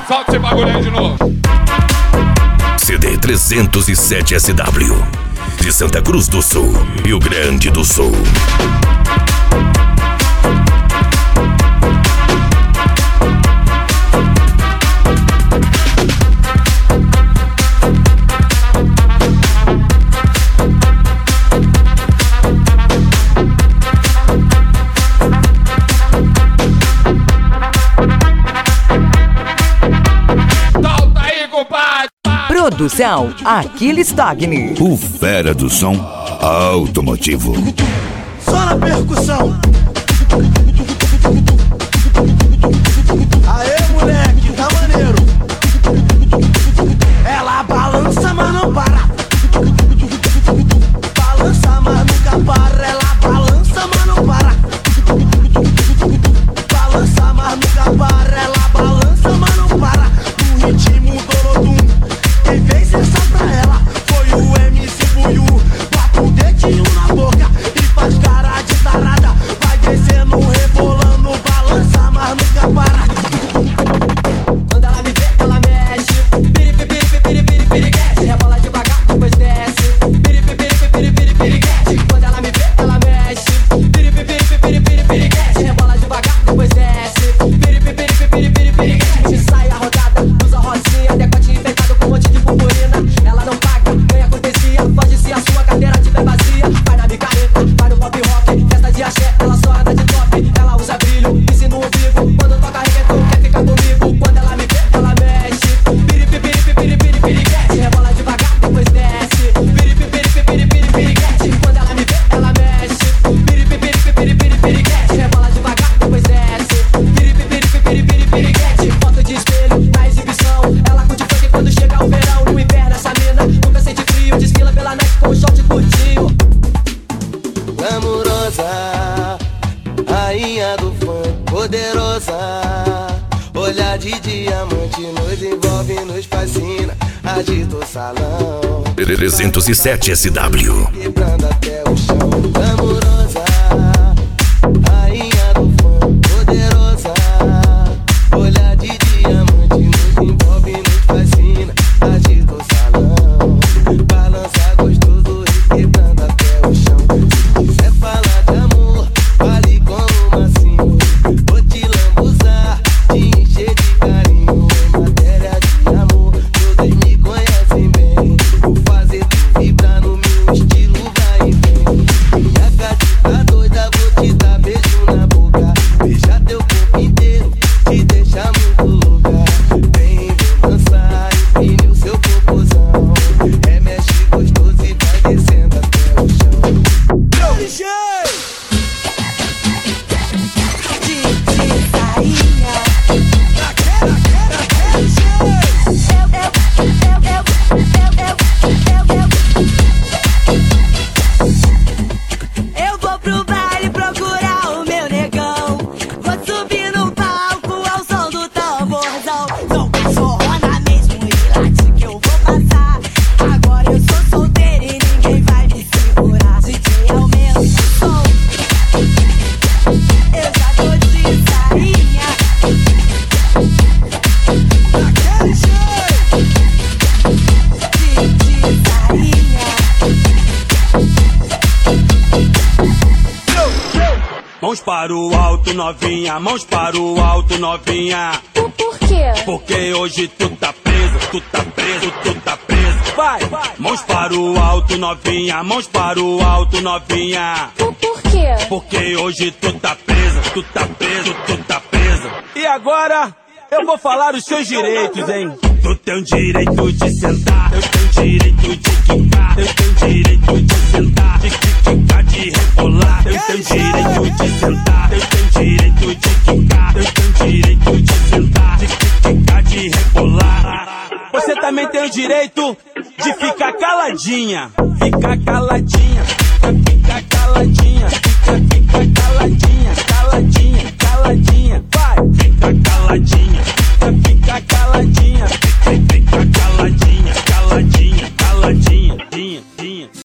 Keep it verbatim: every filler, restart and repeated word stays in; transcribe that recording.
Solta esse bagulho aí de novo. C D trezentos e sete S W, de Santa Cruz do Sul, Rio Grande do Sul. Produção Aquiles Togni. O fera do som automotivo. Só na percussão. Aê, moleque, tá maneiro. Ela balança, mas não para. Balança, mas nunca para. Ela balança, mas não para. Balança, mas nunca para. Ela balança, mas não para. No ritmo dolodum. Quem fez essa pra ela foi o M C Buiú. Bota o dedinho na boca e faz cara de tarada. Vai descendo, rebolando, balança, mas nunca para. Quando ela me vê, ela mexe. Piri, piri, piri, piri, piriguete. Rebola devagar, depois desce. Piri, piri, piri, piri, piriguete. Quando ela me vê, ela mexe. Piri, piri, piri, piri, piriguete. Rebola devagar, depois desce. Piri, piri, piri, piri, piriguete. Sai a rodada, usa rosinha, decote enfeitado com um monte de purpurina. Ela não paga, ganha cortesia. Pode se a sua carteira tiver vazia. Vai na micareta, vai no pop rock. Festa de axé, ela só anda de top. Ela usa brilho, pisse no umbigo. Quando toca reggaeton, quer ficar comigo. Quando ela me vê, ela mexe. Piri, piri, piri, piri, piri, piriguete. Rebola devagar, depois desce. Piri, piri, piri, piri, piri, piriguete. Quando ela me vê, ela mexe. Piri, piri, piri, piri, piri, piriguete. Rebola devagar, depois desce. Piri, piri, piri, piri, piriguete. Foto de espelho na exibição. Ela curte funk quando chega o verão. No inverno essa mina nunca sente frio. Desfila pela night com um short curtinho. Amorosa, rainha do funk, poderosa. Olhar de diamante nos envolve, nos fascina. Agita o salão, trezentos e sete S W. quebrando até o chão. Amorosa, rainha do funk, poderosa. Olhar de diamante nos envolve, nos fascina. Agita o salão, balança gostoso e quebrando até o chão. Se quiser falar de amor, fale como uma senhora. Vou te lambuzar, te encher de carinho. Em matéria de amor, todos me conhecem bem. Vou fazer tu vibrar no meu estilo, vai e vem. Minha gata tá doida, vou te dar beijo na boca. Beijar teu corpo inteiro, te deixar muito louca. Vem, vem dançar, empine o seu popozão. Remexe gostoso e vai descendo até o chão. D J! Eu vou pro baile procurar o meu negão. Vou subir no palco ao som do tamborzão. Sou cachorrona mesmo e late que eu vou passar. Agora eu sou solteira e ninguém vai me segurar. D J, aumenta o som. Eu já tô de sainha. Daquele jeito! De, de sainha. Mãos para o alto, novinha, mãos para o alto, novinha. Por, por quê? Porque hoje tu tá preso, tu tá preso, tu tá preso. Vai, mãos para o alto, novinha, mãos para o alto, novinha. Por, por quê? Porque hoje tu tá preso, tu tá preso, tu tá preso. E agora eu vou falar os seus direitos, hein? Tu tem o direito de sentar, eu tenho o direito de quicar, eu tenho o direito de sentar, de quicar, de rebolar, eu tenho o direito de sentar, eu tenho o direito de quicar, eu tenho o direito de sentar, de quicar, de rebolar. Você também tem o direito de ficar caladinha, ficar caladinha,